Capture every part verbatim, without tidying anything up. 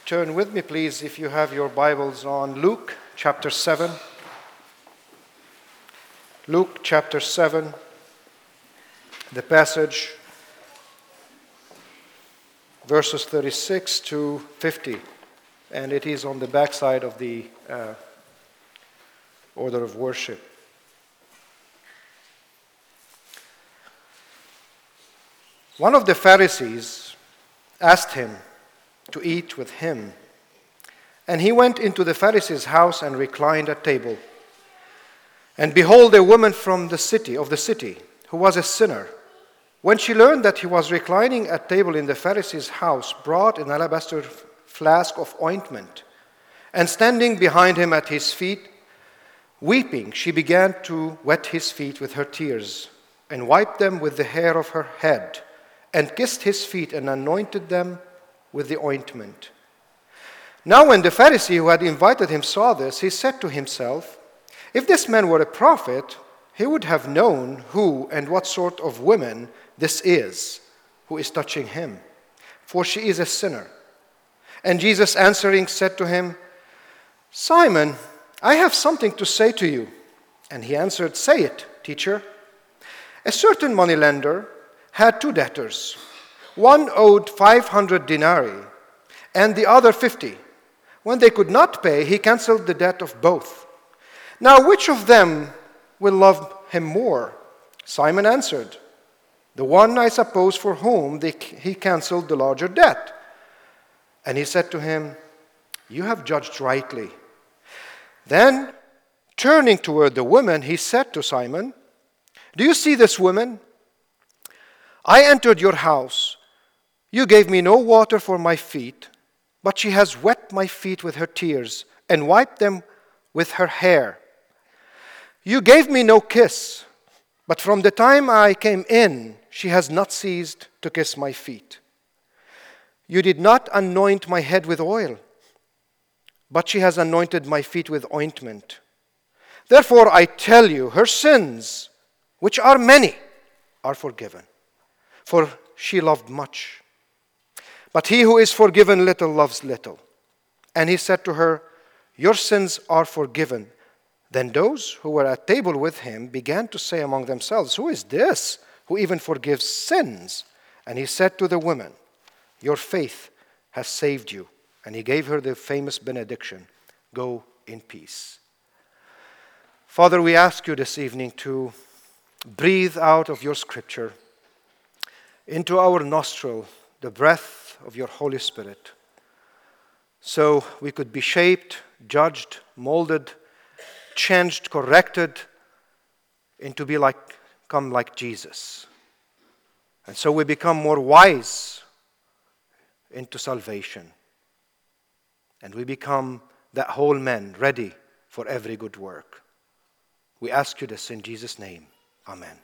Turn with me, please, if you have your Bibles, on Luke chapter seven. Luke chapter seven, the passage, verses thirty-six to fifty. And it is on the backside of the uh, order of worship. One of the Pharisees asked him to eat with him. And he went into the Pharisee's house and reclined at table. And behold, a woman from the city, of the city, who was a sinner, when she learned that he was reclining at table in the Pharisee's house, brought an alabaster flask of ointment, and standing behind him at his feet, weeping, she began to wet his feet with her tears, and wiped them with the hair of her head, and kissed his feet and anointed them with the ointment. Now when the Pharisee who had invited him saw this, he said to himself, if this man were a prophet, he would have known who and what sort of woman this is who is touching him, for she is a sinner. And Jesus answering said to him, Simon, I have something to say to you. And he answered, say it, teacher. A certain moneylender had two debtors. One owed five hundred denarii, and the other fifty. When they could not pay, he canceled the debt of both. Now which of them will love him more? Simon answered, the one, I suppose, for whom they, he canceled the larger debt. And he said to him, you have judged rightly. Then, turning toward the woman, he said to Simon, do you see this woman? I entered your house. You gave me no water for my feet, but she has wet my feet with her tears and wiped them with her hair. You gave me no kiss, but from the time I came in, she has not ceased to kiss my feet. You did not anoint my head with oil, but she has anointed my feet with ointment. Therefore I tell you, her sins, which are many, are forgiven, for she loved much. But he who is forgiven little loves little. And he said to her, your sins are forgiven. Then those who were at table with him began to say among themselves, who is this who even forgives sins? And he said to the woman, your faith has saved you. And he gave her the famous benediction, go in peace. Father, we ask you this evening to breathe out of your scripture into our nostril the breath of your Holy Spirit, so we could be shaped, judged, molded, changed, corrected, and to be like, come like Jesus. And so we become more wise into salvation. And we become that whole man, ready for every good work. We ask you this in Jesus' name. Amen.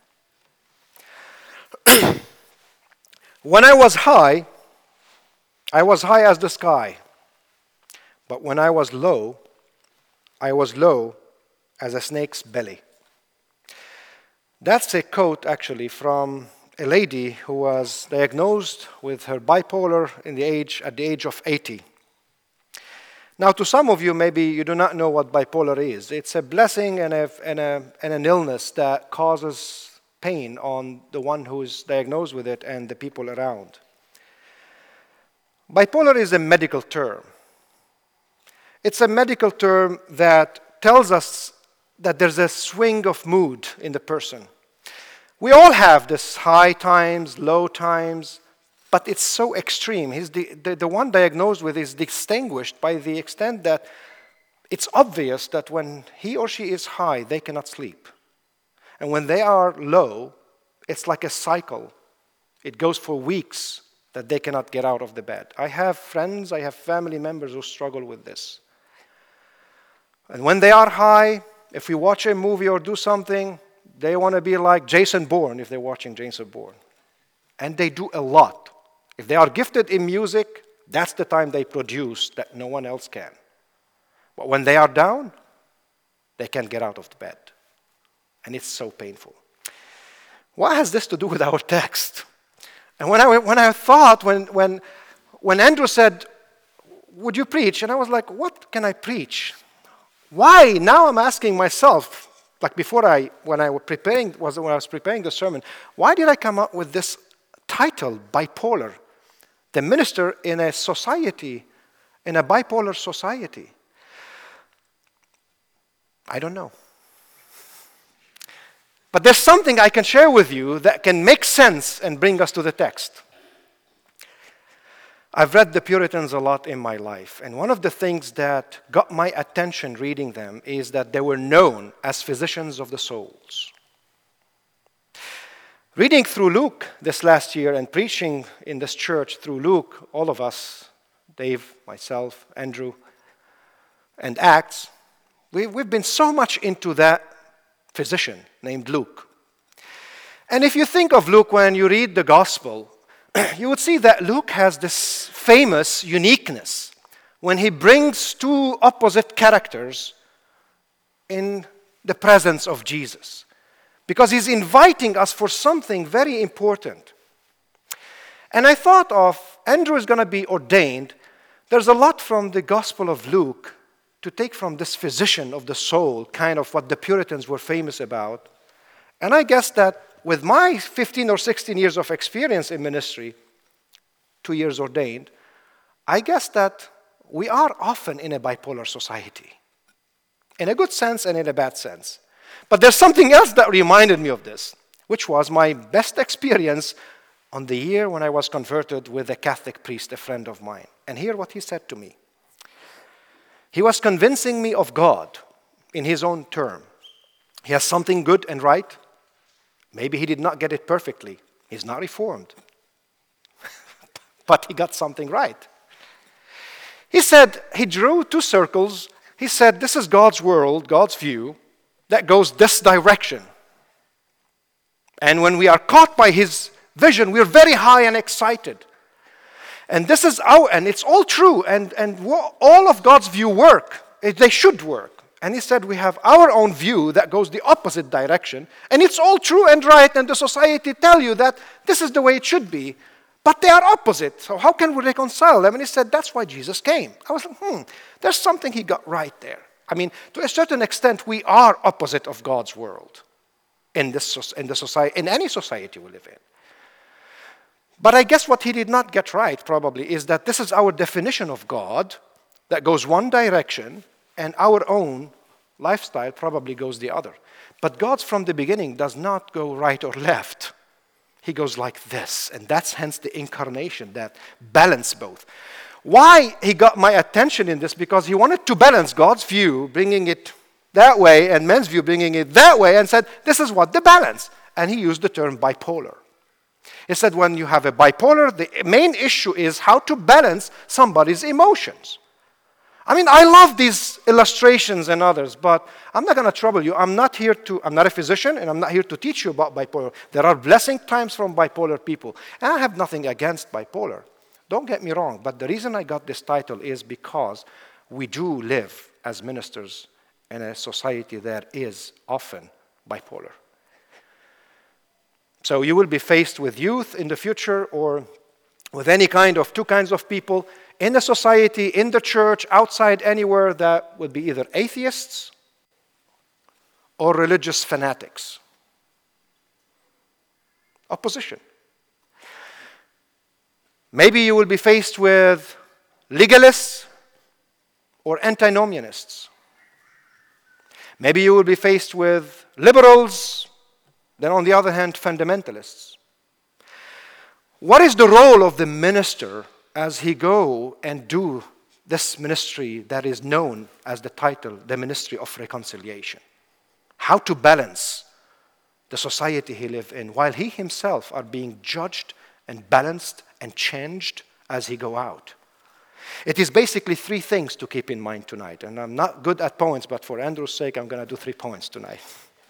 When I was high, I was high as the sky. But when I was low, I was low as a snake's belly. That's a quote, actually, from a lady who was diagnosed with her bipolar in the age, at the age of eighty. Now, to some of you, maybe you do not know what bipolar is. It's a blessing and, a, and, a, and an illness that causes pain on the one who is diagnosed with it and the people around. Bipolar is a medical term. It's a medical term that tells us that there's a swing of mood in the person. We all have this high times, low times, but it's so extreme. He's the, the, the one diagnosed with is distinguished by the extent that it's obvious that when he or she is high, they cannot sleep. And when they are low, it's like a cycle. It goes for weeks that they cannot get out of the bed. I have friends, I have family members who struggle with this. And when they are high, if we watch a movie or do something, they want to be like Jason Bourne if they're watching Jason Bourne. And they do a lot. If they are gifted in music, that's the time they produce that no one else can. But when they are down, they can't get out of the bed. And it's so painful. What has this to do with our text? And when I, when I thought, when, when, when Andrew said, would you preach? And I was like, what can I preach? Why? Now I'm asking myself, like before I, when I was preparing, was when I was preparing the sermon, why did I come up with this title, bipolar? The minister in a society, in a bipolar society. I don't know. But there's something I can share with you that can make sense and bring us to the text. I've read the Puritans a lot in my life, and one of the things that got my attention reading them is that they were known as physicians of the souls. Reading through Luke this last year and preaching in this church through Luke, all of us, Dave, myself, Andrew, and Acts, we, we've been so much into that physician named Luke. And if you think of Luke when you read the gospel, you would see that Luke has this famous uniqueness when he brings two opposite characters in the presence of Jesus. Because he's inviting us for something very important. And I thought of, Andrew is going to be ordained. There's a lot from the Gospel of Luke to take from this physician of the soul, kind of what the Puritans were famous about. And I guess that with my fifteen or sixteen years of experience in ministry, two years ordained, I guess that we are often in a bipolar society. In a good sense and in a bad sense. But there's something else that reminded me of this, which was my best experience on the year when I was converted with a Catholic priest, a friend of mine. And hear what he said to me. He was convincing me of God in his own term. He has something good and right. Maybe he did not get it perfectly. He's not reformed. But he got something right. He said, he drew two circles. He said, this is God's world, God's view, that goes this direction. And when we are caught by his vision, we're very high and excited. And this is our, and it's all true, and, and all of God's view work. They should work. And he said, we have our own view that goes the opposite direction, and it's all true and right, and the society tell you that this is the way it should be. But they are opposite, so how can we reconcile them? And he said, that's why Jesus came. I was like, hmm, there's something he got right there. I mean, to a certain extent, we are opposite of God's world in, this, in, the society, in any society we live in. But I guess what he did not get right, probably, is that this is our definition of God that goes one direction, and our own lifestyle probably goes the other. But God's from the beginning does not go right or left. He goes like this, and that's hence the incarnation, that balance both. Why he got my attention in this? Because he wanted to balance God's view, bringing it that way, and man's view, bringing it that way, and said, this is what the balance. And he used the term bipolar. He said when you have a bipolar, the main issue is how to balance somebody's emotions. I mean, I love these illustrations and others, but I'm not going to trouble you. I'm not here to, I'm not a physician, and I'm not here to teach you about bipolar. There are blessing times from bipolar people, and I have nothing against bipolar. Don't get me wrong, but the reason I got this title is because we do live as ministers in a society that is often bipolar. So you will be faced with youth in the future, or with any kind of two kinds of people in the society, in the church, outside, anywhere, that would be either atheists or religious fanatics. Opposition. Maybe you will be faced with legalists or antinomianists. Maybe you will be faced with liberals, then on the other hand, fundamentalists. What is the role of the minister as he go and do this ministry that is known as the title, the ministry of reconciliation? How to balance the society he lives in while he himself are being judged and balanced and changed as he go out. It is basically three things to keep in mind tonight. And I'm not good at points, but for Andrew's sake, I'm going to do three points tonight.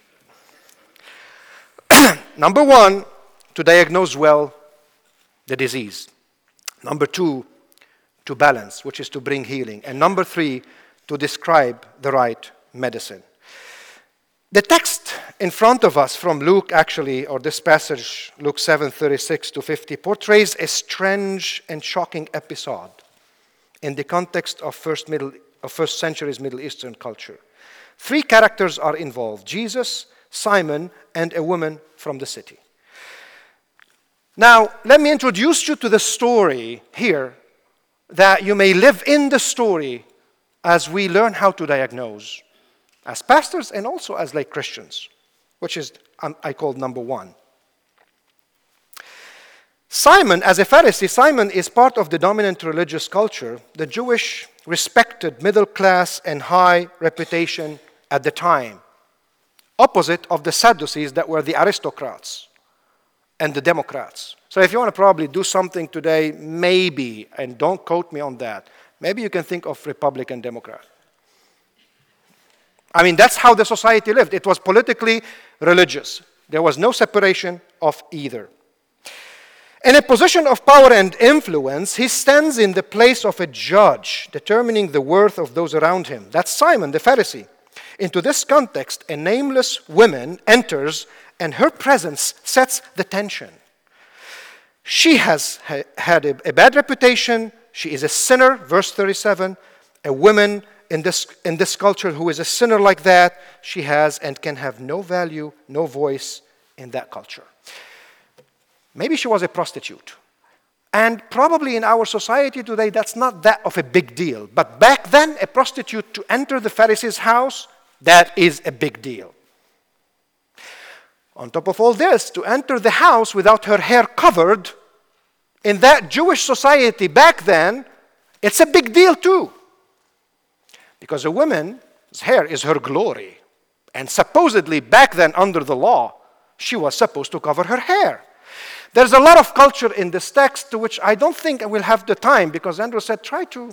Number one, to diagnose well the disease. Number two, to balance, which is to bring healing. And number three, to describe the right medicine. The text in front of us from Luke, actually, or this passage, Luke seven, thirty-six to fifty, portrays a strange and shocking episode. in the context of first, middle, of first century's Middle Eastern culture. Three characters are involved: Jesus, Simon, and a woman from the city. Now, let me introduce you to the story here, that you may live in the story as we learn how to diagnose, as pastors and also as lay Christians, which is, um, I call number one. Simon, as a Pharisee, Simon is part of the dominant religious culture, the Jewish respected middle class and high reputation at the time, opposite of the Sadducees that were the aristocrats and the Democrats. So if you want to probably do something today, maybe, and don't quote me on that, maybe you can think of Republican Democrat. I mean, that's how the society lived. It was politically religious. There was no separation of either. In a position of power and influence, he stands in the place of a judge, determining the worth of those around him. That's Simon, the Pharisee. Into this context, a nameless woman enters, and her presence sets the tension. She has ha- had a, a bad reputation. She is a sinner, verse thirty-seven. A woman in this, in this culture who is a sinner like that, she has and can have no value, no voice in that culture. Maybe she was a prostitute. And probably in our society today, that's not that of a big deal. But back then, a prostitute to enter the Pharisee's house, that is a big deal. On top of all this, to enter the house without her hair covered, in that Jewish society back then, it's a big deal too. Because a woman's hair is her glory. And supposedly back then under the law, she was supposed to cover her hair. There's a lot of culture in this text to which I don't think I will have the time, because Andrew said, try to.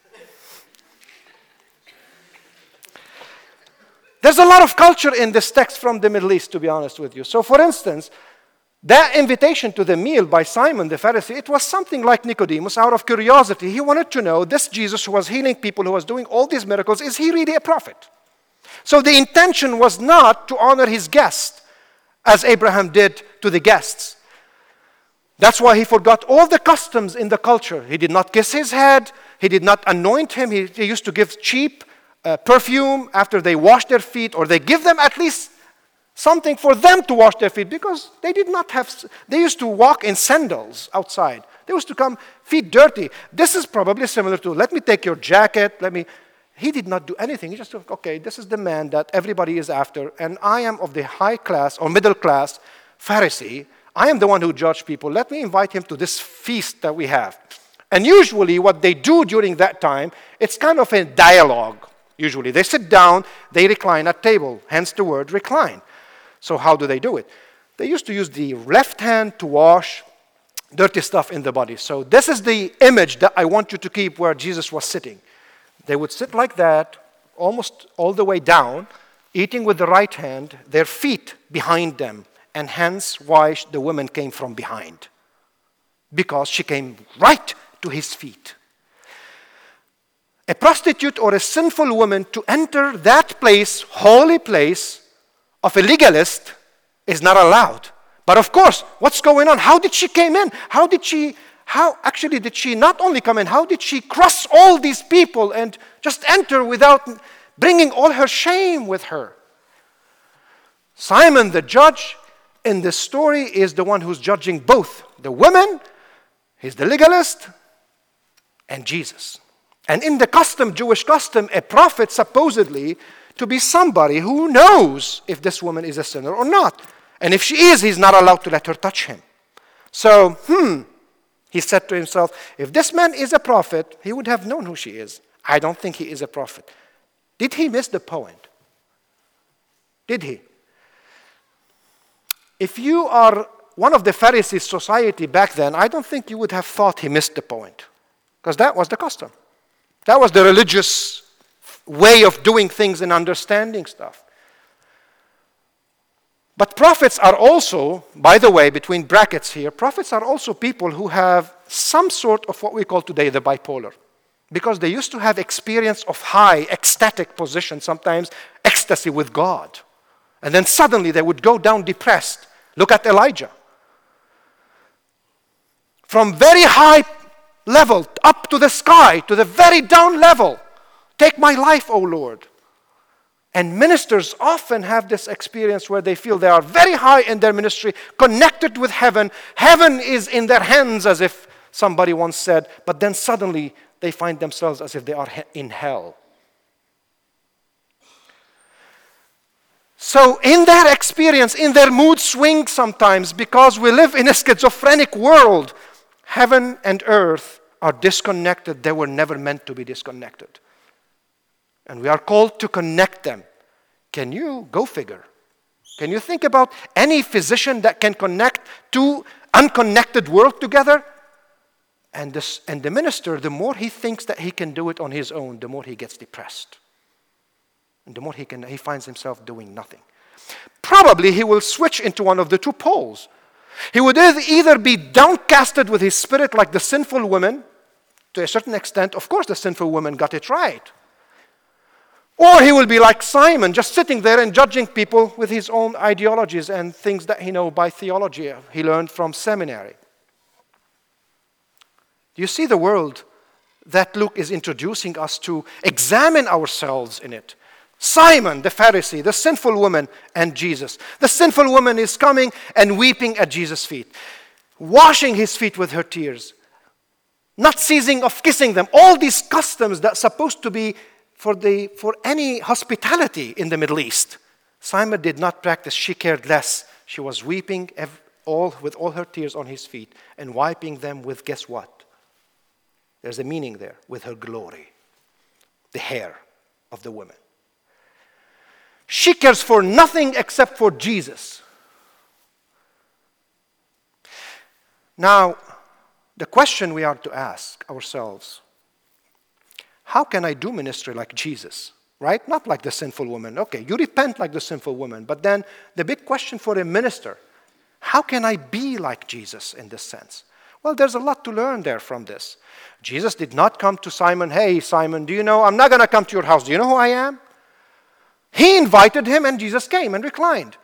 There's a lot of culture in this text from the Middle East, to be honest with you. So for instance, that invitation to the meal by Simon the Pharisee, it was something like Nicodemus out of curiosity. He wanted to know, this Jesus who was healing people, who was doing all these miracles, is he really a prophet? So the intention was not to honor his guest, as Abraham did to the guests. That's why he forgot all the customs in the culture. He did not kiss his head. He did not anoint him. He, he used to give cheap uh, perfume after they washed their feet, or they give them at least something for them to wash their feet, because they did not have, they used to walk in sandals outside. They used to come feet dirty. This is probably similar to, let me take your jacket, let me, he did not do anything. He just thought, okay, this is the man that everybody is after, and I am of the high class or middle class Pharisee. I am the one who judged people. Let me invite him to this feast that we have. And usually what they do during that time, it's kind of a dialogue. Usually they sit down, they recline at table, hence the word recline. So how do they do it? They used to use the left hand to wash dirty stuff in the body. So this is the image that I want you to keep where Jesus was sitting. They would sit like that, almost all the way down, eating with the right hand, their feet behind them. And hence why the woman came from behind. Because she came right to his feet. A prostitute or a sinful woman to enter that place, holy place, of a legalist is not allowed. But of course, what's going on? How did she came in? How did she, how actually did she not only come in, how did she cross all these people and just enter without bringing all her shame with her? Simon the judge in this story is the one who's judging both the women, he's the legalist, and Jesus. And in the custom, Jewish custom, a prophet supposedly to be somebody who knows if this woman is a sinner or not. And if she is, he's not allowed to let her touch him. So, hmm, he said to himself, if this man is a prophet, he would have known who she is. I don't think he is a prophet. Did he miss the point? Did he? If you are one of the Pharisees' society back then, I don't think you would have thought he missed the point. Because that was the custom. That was the religious way of doing things and understanding stuff. But prophets are also, by the way, between brackets here, prophets are also people who have some sort of what we call today the bipolar. Because they used to have experience of high, ecstatic position, sometimes ecstasy with God. And then suddenly they would go down depressed. Look at Elijah. From very high level, up to the sky, to the very down level. Take my life, O Lord. And ministers often have this experience where they feel they are very high in their ministry, connected with heaven. Heaven is in their hands, as if somebody once said, but then suddenly they find themselves as if they are in hell. So in their experience, in their mood swings sometimes, because we live in a schizophrenic world, heaven and earth are disconnected. They were never meant to be disconnected. And we are called to connect them. Can you, go figure, can you think about any physician that can connect two unconnected worlds together? And, this, and the minister, the more he thinks that he can do it on his own, the more he gets depressed. And the more he can, he finds himself doing nothing. Probably he will switch into one of the two poles. He would either be downcasted with his spirit like the sinful woman, to a certain extent. Of course, the sinful woman got it right. Or he will be like Simon, just sitting there and judging people with his own ideologies and things that he knows by theology he learned from seminary. Do you see the world that Luke is introducing us to? Examine ourselves in it. Simon, the Pharisee, the sinful woman, and Jesus. The sinful woman is coming and weeping at Jesus' feet, washing his feet with her tears, not ceasing of kissing them. All these customs that are supposed to be for, the, for any hospitality in the Middle East. Simon did not practice. She cared less. She was weeping ev- all, with all her tears on his feet and wiping them with, guess what? There's a meaning there, with her glory, the hair of the woman. She cares for nothing except for Jesus. Now, the question we are to ask ourselves, how can I do ministry like Jesus? Right? Not like the sinful woman. Okay, you repent like the sinful woman. But then the big question for a minister, how can I be like Jesus in this sense? Well, there's a lot to learn there from this. Jesus did not come to Simon, hey, Simon, do you know, I'm not going to come to your house. Do you know who I am? He invited him and Jesus came and reclined.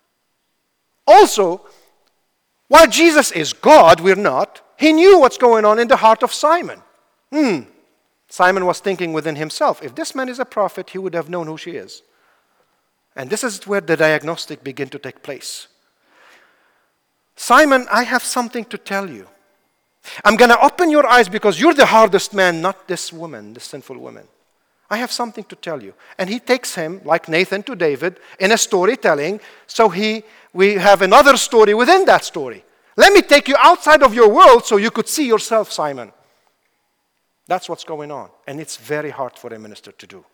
Also, while Jesus is God, we're not, he knew what's going on in the heart of Simon. Hmm. Simon was thinking within himself, if this man is a prophet, he would have known who she is. And this is where the diagnostic began to take place. Simon, I have something to tell you. I'm going to open your eyes because you're the hardest man, not this woman, this sinful woman. I have something to tell you. And he takes him, like Nathan to David, in a storytelling, so he, we have another story within that story. Let me take you outside of your world so you could see yourself, Simon. That's what's going on. And it's very hard for a minister to do.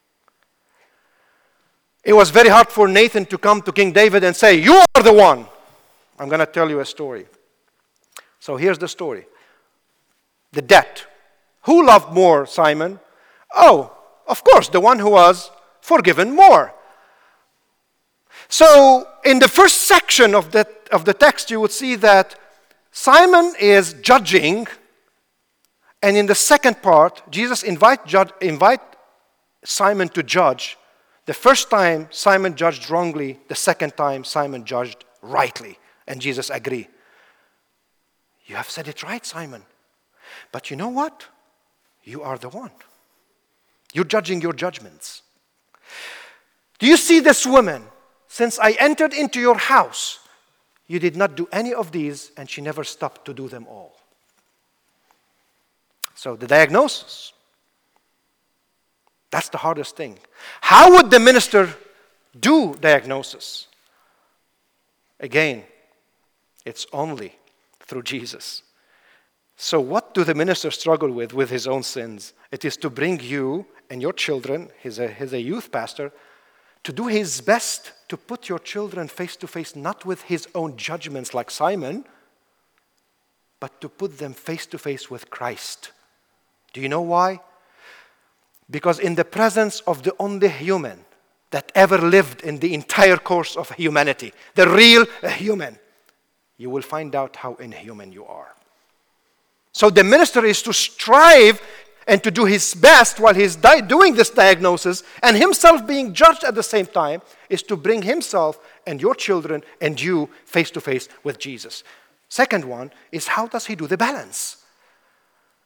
It was very hard for Nathan to come to King David and say, you are the one. I'm going to tell you a story. So here's the story. The debt. Who loved more, Simon? Oh, of course, the one who was forgiven more. So in the first section of the, of the text, you would see that Simon is judging. And in the second part, Jesus invite, judge, invite Simon to judge. The first time, Simon judged wrongly. The second time, Simon judged rightly. And Jesus agreed. You have said it right, Simon. But you know what? You are the one. You're judging your judgments. Do you see this woman? Since I entered into your house, you did not do any of these, and she never stopped to do them all. So the diagnosis, that's the hardest thing. How would the minister do diagnosis? Again, it's only through Jesus. So what do the ministers struggle with with his own sins? It is to bring you and your children, he's a, he's a youth pastor, to do his best to put your children face to face, not with his own judgments like Simon, but to put them face to face with Christ. Do you know why? Because in the presence of the only human that ever lived in the entire course of humanity, the real human, you will find out how inhuman you are. So the minister is to strive and to do his best while he's di- doing this diagnosis, and himself being judged at the same time, is to bring himself and your children and you face to face with Jesus. Second one is, how does he do the balance?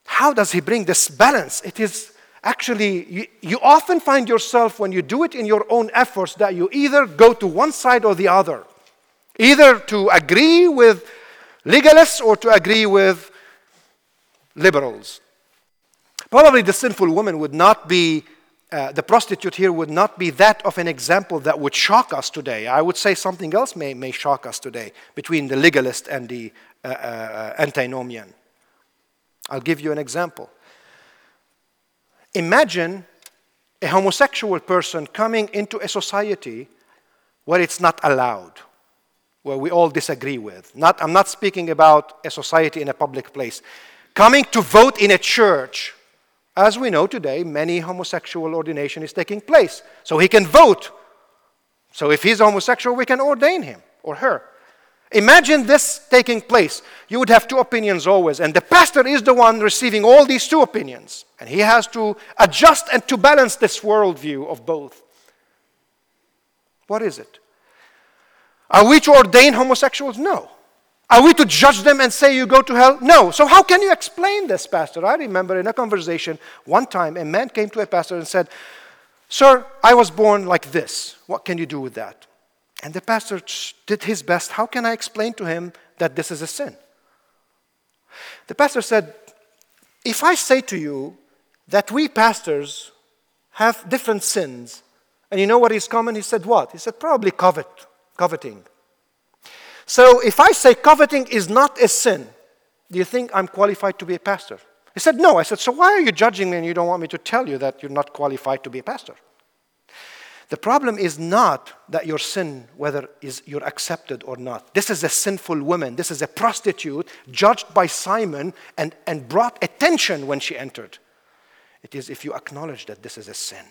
How does he bring this balance? It is actually, you, you often find yourself when you do it in your own efforts that you either go to one side or the other. Either to agree with legalists or to agree with liberals. Probably the sinful woman would not be, uh, the prostitute here would not be that of an example that would shock us today. I would say something else may, may shock us today between the legalist and the uh, uh, antinomian. I'll give you an example. Imagine a homosexual person coming into a society where it's not allowed, where we all disagree with. Not, I'm not speaking about a society in a public place. Coming to vote in a church. As we know today, many homosexual ordination is taking place. So he can vote. So if he's homosexual, we can ordain him or her. Imagine this taking place. You would have two opinions always, and the pastor is the one receiving all these two opinions. And he has to adjust and to balance this worldview of both. What is it? Are we to ordain homosexuals? No. Are we to judge them and say you go to hell? No. So how can you explain this, Pastor? I remember in a conversation, one time a man came to a pastor and said, "Sir, I was born like this. What can you do with that?" And the pastor did his best. How can I explain to him that this is a sin? The pastor said, "If I say to you that we pastors have different sins, and you know what is common?" He said, "What?" He said, "Probably covet, coveting. So if I say coveting is not a sin, do you think I'm qualified to be a pastor?" He said, "No." I said, "So why are you judging me and you don't want me to tell you that you're not qualified to be a pastor?" The problem is not that your sin, whether is you're accepted or not. This is a sinful woman. This is a prostitute judged by Simon and, and brought attention when she entered. It is if you acknowledge that this is a sin.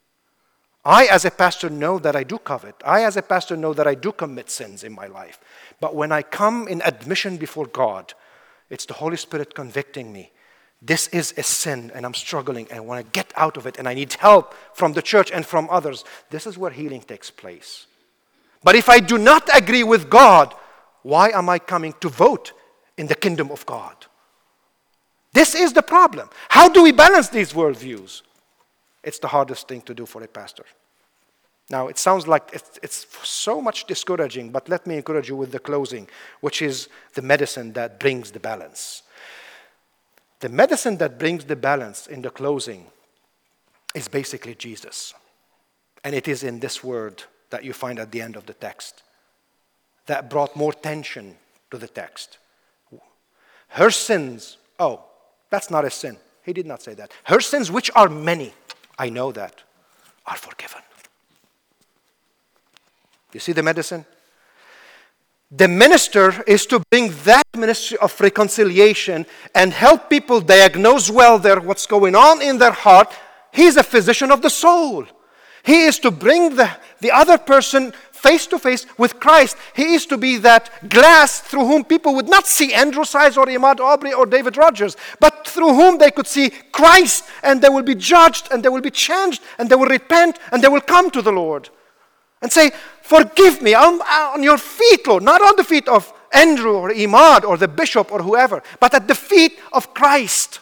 I, as a pastor, know that I do covet. I, as a pastor, know that I do commit sins in my life. But when I come in admission before God, it's the Holy Spirit convicting me. This is a sin, and I'm struggling, and I want to get out of it, and I need help from the church and from others. This is where healing takes place. But if I do not agree with God, why am I coming to vote in the kingdom of God? This is the problem. How do we balance these worldviews? It's the hardest thing to do for a pastor. Now, it sounds like it's, it's so much discouraging, but let me encourage you with the closing, which is the medicine that brings the balance. The medicine that brings the balance in the closing is basically Jesus. And it is in this word that you find at the end of the text that brought more tension to the text. Her sins, oh, that's not a sin. He did not say that. Her sins, which are many, I know that, are forgiven. You see the medicine? The minister is to bring that ministry of reconciliation and help people diagnose well their, what's going on in their heart. He's a physician of the soul. He is to bring the, the other person face to face with Christ. He is to be that glass through whom people would not see Andrew Size or Imad Aubrey or David Rogers, but through whom they could see Christ, and they will be judged and they will be changed and they will repent and they will come to the Lord and say, "Forgive me, I'm on your feet, Lord," not on the feet of Andrew or Imad or the bishop or whoever, but at the feet of Christ.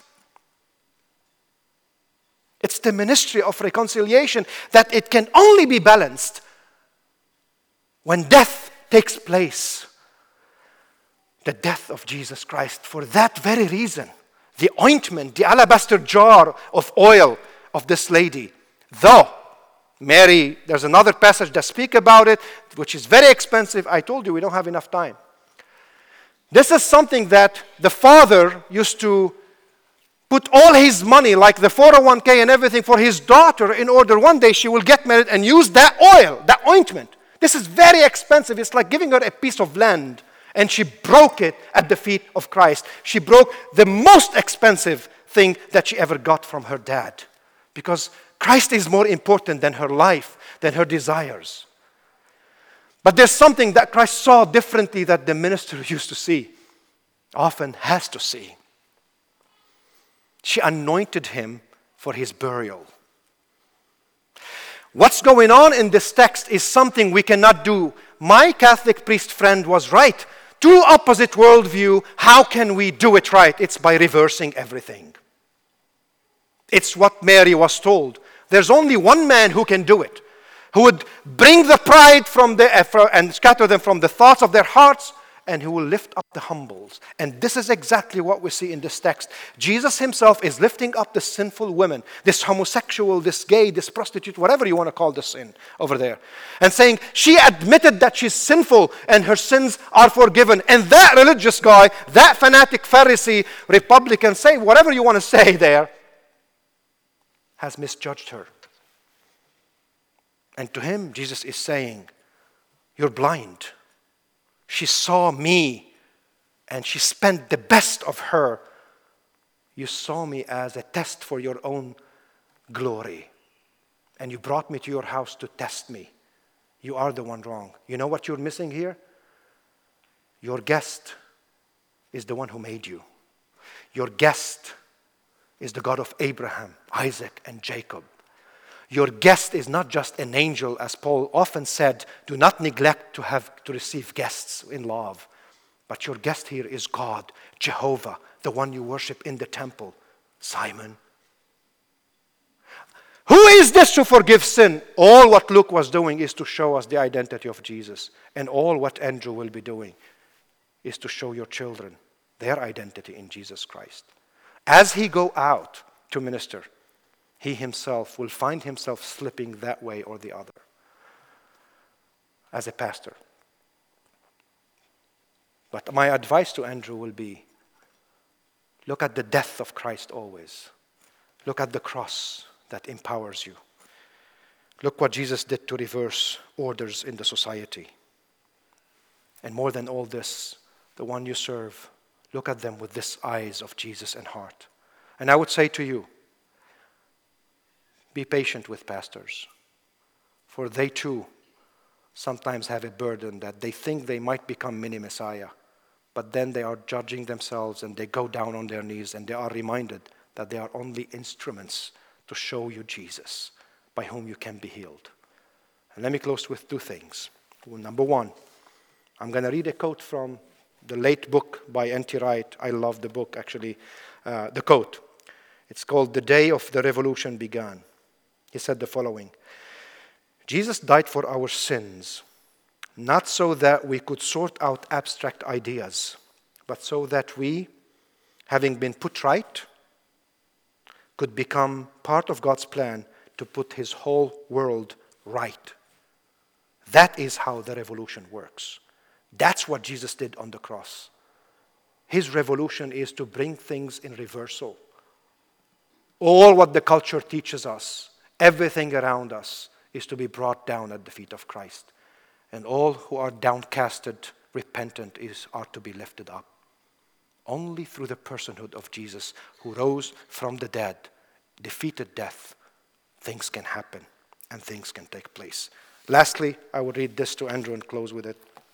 It's the ministry of reconciliation that it can only be balanced when death takes place. The death of Jesus Christ. For that very reason, the ointment, the alabaster jar of oil of this lady, though Mary, there's another passage that speaks about it, which is very expensive. I told you we don't have enough time. This is something that the father used to put all his money, like the four oh one k and everything, for his daughter in order one day she will get married and use that oil, that ointment. This is very expensive. It's like giving her a piece of land. And she broke it at the feet of Christ. She broke the most expensive thing that she ever got from her dad. Because Christ is more important than her life, than her desires. But there's something that Christ saw differently that the minister used to see, often has to see. She anointed him for his burial. What's going on in this text is something we cannot do. My Catholic priest friend was right. Two opposite worldview, how can we do it right? It's by reversing everything. It's what Mary was told. There's only one man who can do it, who would bring the pride from the and scatter them from the thoughts of their hearts, and who will lift up the humbles. And this is exactly what we see in this text. Jesus himself is lifting up the sinful women, this homosexual, this gay, this prostitute, whatever you want to call the sin over there, and saying she admitted that she's sinful and her sins are forgiven. And that religious guy, that fanatic Pharisee, Republican, say whatever you want to say there, has misjudged her. And to him, Jesus is saying, you're blind. She saw me, and she spent the best of her. You saw me as a test for your own glory, and you brought me to your house to test me. You are the one wrong. You know what you're missing here? Your guest is the one who made you. Your guest is the God of Abraham, Isaac, and Jacob. Your guest is not just an angel, as Paul often said, do not neglect to have to receive guests in love. But your guest here is God, Jehovah, the one you worship in the temple, Simon. Who is this to forgive sin? All what Luke was doing is to show us the identity of Jesus. And all what Andrew will be doing is to show your children their identity in Jesus Christ. As he go out to minister, he himself will find himself slipping that way or the other as a pastor. But my advice to Andrew will be, look at the death of Christ always. Look at the cross that empowers you. Look what Jesus did to reverse orders in the society. And more than all this, the one you serve, look at them with this eyes of Jesus and heart. And I would say to you, be patient with pastors, for they too sometimes have a burden that they think they might become mini Messiah, but then they are judging themselves and they go down on their knees and they are reminded that they are only instruments to show you Jesus, by whom you can be healed. And let me close with two things. Well, number one, I'm going to read a quote from the late book by N T Wright. I love the book, actually, uh, the quote. It's called The Day of the Revolution Began. He said the following: Jesus died for our sins, not so that we could sort out abstract ideas, but so that we, having been put right, could become part of God's plan to put his whole world right. That is how the revolution works. That's what Jesus did on the cross. His revolution is to bring things in reversal. All what the culture teaches us, everything around us, is to be brought down at the feet of Christ. And all who are downcasted, repentant, is, are to be lifted up. Only through the personhood of Jesus, who rose from the dead, defeated death, things can happen and things can take place. Lastly, I will read this to Andrew and close with it.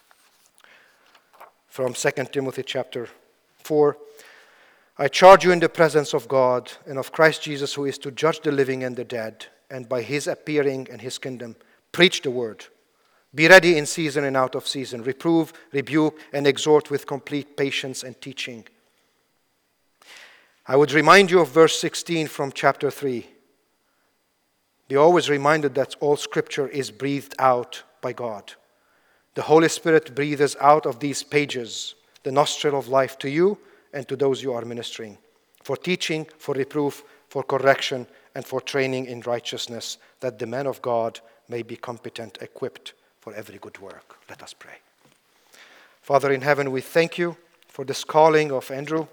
From Second Timothy chapter four. I charge you in the presence of God and of Christ Jesus, who is to judge the living and the dead, and by his appearing and his kingdom, preach the word. Be ready in season and out of season. Reprove, rebuke, and exhort with complete patience and teaching. I would remind you of verse sixteen from chapter three. Be always reminded that all scripture is breathed out by God. The Holy Spirit breathes out of these pages the nostril of life to you and to those you are ministering, for teaching, for reproof, for correction, and for training in righteousness, that the man of God may be competent, equipped for every good work. Let us pray. Father in heaven, we thank you for this calling of Andrew.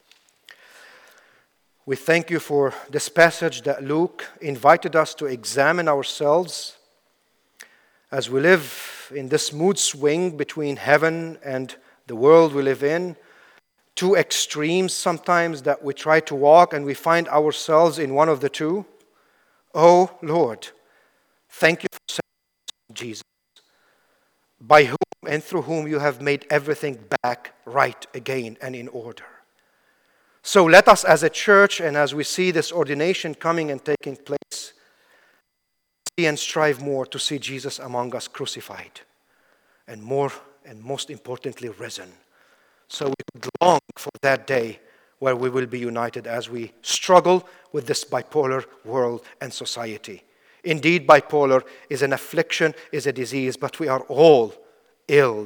We thank you for this passage that Luke invited us to examine ourselves as we live in this mood swing between heaven and the world we live in. Two extremes sometimes that we try to walk, and we find ourselves in one of the two. Oh Lord, thank you for sending Jesus, by whom and through whom you have made everything back right again and in order. So let us as a church, and as we see this ordination coming and taking place, see and strive more to see Jesus among us crucified, and more and most importantly risen. So we would long for that day where we will be united as we struggle with this bipolar world and society. Indeed, bipolar is an affliction, is a disease, but we are all ill.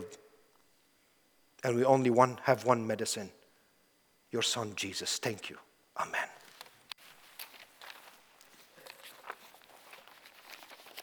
And we only one, have one medicine. Your Son, Jesus. Thank you. Amen.